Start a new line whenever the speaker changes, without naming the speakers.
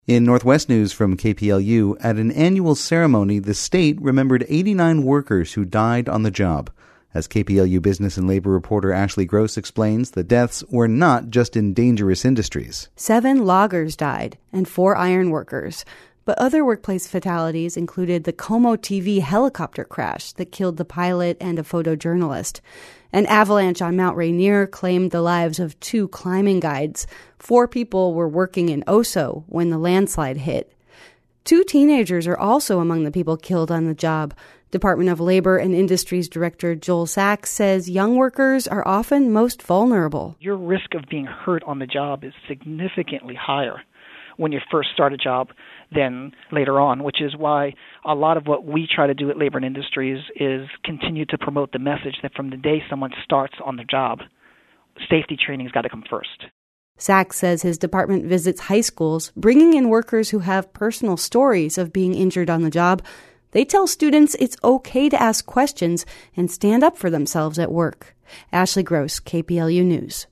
In Northwest News from KPLU, at an annual ceremony, the state remembered 89 workers who died on the job. As KPLU business and labor reporter Ashley Gross explains, the deaths were not just in dangerous industries.
7 loggers died and 4 iron workers. But other workplace fatalities included the Como TV helicopter crash that killed the pilot and a photojournalist. An avalanche on Mount Rainier claimed the lives of 2 climbing guides. 4 people were working in Oso when the landslide hit. 2 teenagers are also among the people killed on the job. Department of Labor and Industries Director Joel Sachs says young workers are often most vulnerable.
Your risk of being hurt on the job is significantly higher when you first start a job than later on, which is why a lot of what we try to do at Labor and Industries is continue to promote the message that from the day someone starts on the job, safety training's got to come first.
Sachs says his department visits high schools, bringing in workers who have personal stories of being injured on the job. They tell students it's okay to ask questions and stand up for themselves at work. Ashley Gross, KPLU News.